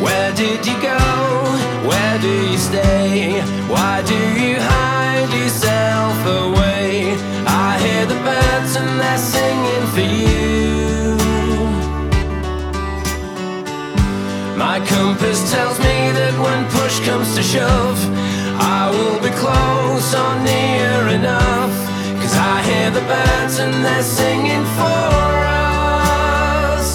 Where did you go? Where do you stay? Why do you hide yourself away? I hear the birds and they're singing for you. My compass tells me that when push comes to shove, I will be close or near enough, 'cause I hear the birds and they're singing for us.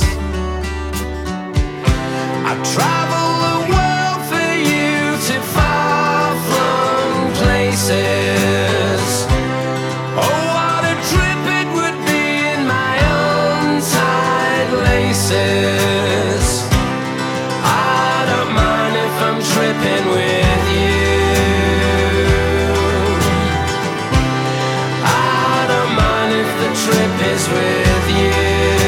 I travel the world for you to far-flung places. Oh, what a trip it would be in my untied laces. I don't mind if I'm tripping with you. I don't mind if the trip is with you.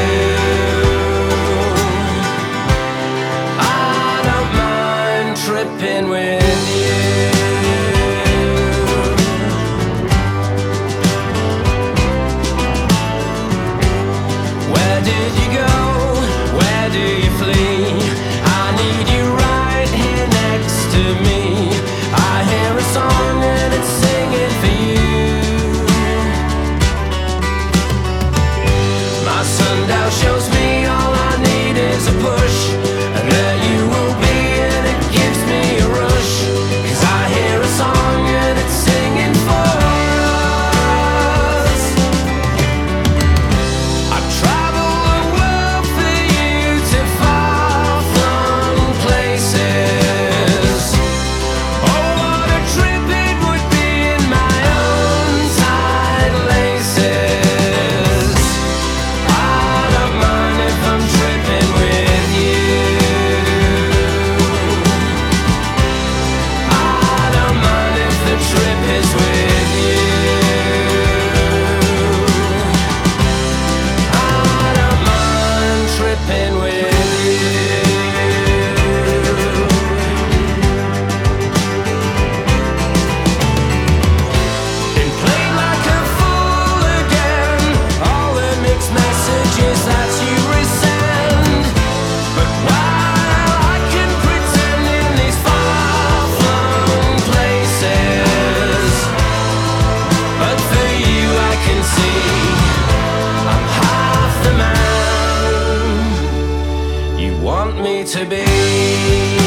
I don't mind tripping with you. Where did you go? Where do you flee? I need you right here next to me. I hear a song and it's singing for you. My sundial shows me all I need is a push, and there you will be and it gives me a rush, 'cause I hear a song and it's singing for us. I travel the world for you to far-flung places. Oh, what a trip it would be in my untied laces. I don't mind if I'm tripping with you. I don't mind if the trip is with you. I don't mind tripping with you. Been playing like a fool again, all the mixed messages that you resend. But while I can pretend in these far-flung places, but for you I can see I'm half the man you want me to be.